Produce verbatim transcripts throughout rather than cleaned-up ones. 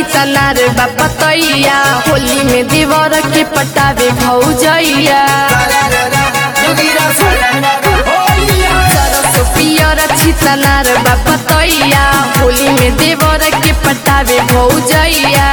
छितनार बापतैया होली में देवर के पटावे भौजैया सरसो पियर छितनार बापतैया होली में देवर के पटावे भौजैया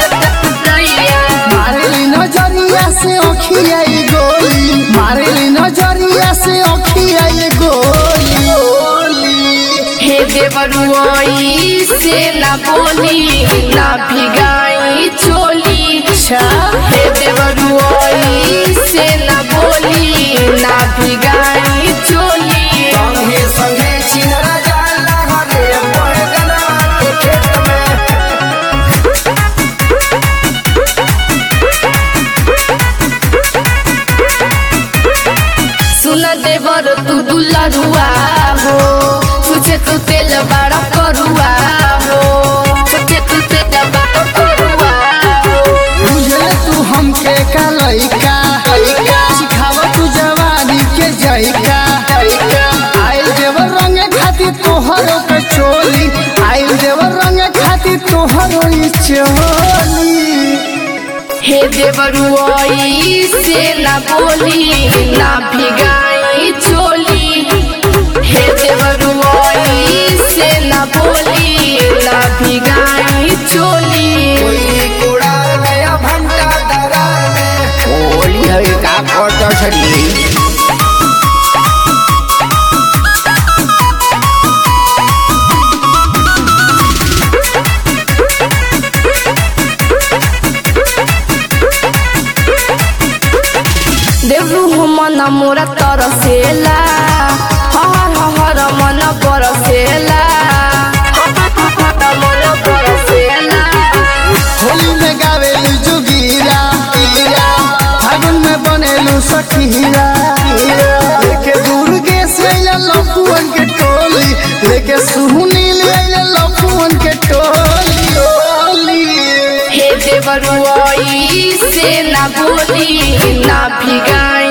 मारेली नजरिया से अखिया गोली मारेली नजरिया से अखिया गोली हे देवरुआई से ना बोली ना भिगाई चोली हे देवरुआई से ना बोली ना भिगाई चोली संगे संगे चिनरा जाला हरे बड़गना के खेत में सुन देवर तू दुलरुआ हो तुझे तू तेल बड़ा करुआ हो तुझे तू तेल बड़ा करुआ हो बुझे तू हमके का लइका सिखावा तू जवानी के जाइका आइल देवर रंग खातिर तोहरो के चोली आइल देवर रंग खातिर तोहरो ई चोली हे देवरुआई से ना बोली ना भिगाई चोली हे देवरुआई से ना बोली ना भिगाई चोली कोई कोड़ा गया भंटा दरा में होली है का फोटो छड़ी देवरू हो मन मोरा तरसेला हहर हहर मन बरसेला मन बरसेला होली में गावेलू जुगीरा फागुन में बनेलू सखीरा लेके दुर्गे से लपुअन के टोली लेके सुनील लपुअन के टोली हे देवरुआई से ना बोली ना भिगाई